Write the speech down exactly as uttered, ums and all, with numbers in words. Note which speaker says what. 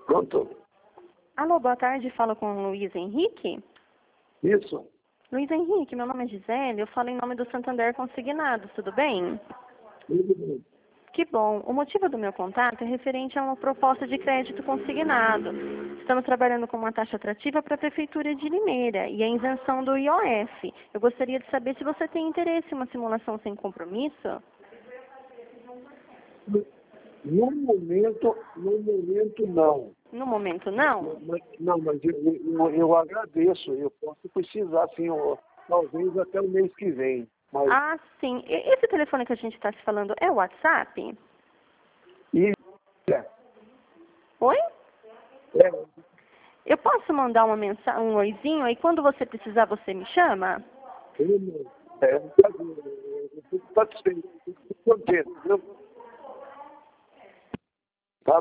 Speaker 1: Pronto?
Speaker 2: Alô, boa tarde, falo com o Luiz Henrique.
Speaker 1: Isso.
Speaker 2: Luiz Henrique, meu nome é Gisele, eu falo em nome do Santander Consignados, tudo bem?
Speaker 1: Tudo bem.
Speaker 2: Que bom. O motivo do meu contato é referente a uma proposta de crédito consignado. Estamos trabalhando com uma taxa atrativa para a Prefeitura de Limeira e a isenção do I O F. Eu gostaria de saber se você tem interesse em uma simulação sem compromisso.
Speaker 1: No momento, no momento não.
Speaker 2: No momento, não?
Speaker 1: Mas, não, mas eu, eu, eu agradeço. Eu posso precisar, sim, eu- talvez até o mês que vem. Mas,
Speaker 2: Ah, sim. E- Esse telefone que a gente está se falando é o WhatsApp?
Speaker 1: e, é,
Speaker 2: Oi?
Speaker 1: é,
Speaker 2: Eu posso mandar uma mensagem, um oizinho, aí quando você precisar você me chama?
Speaker 1: eu, é, um prazer. Eu fico satisfeito, eu fico contente, viu?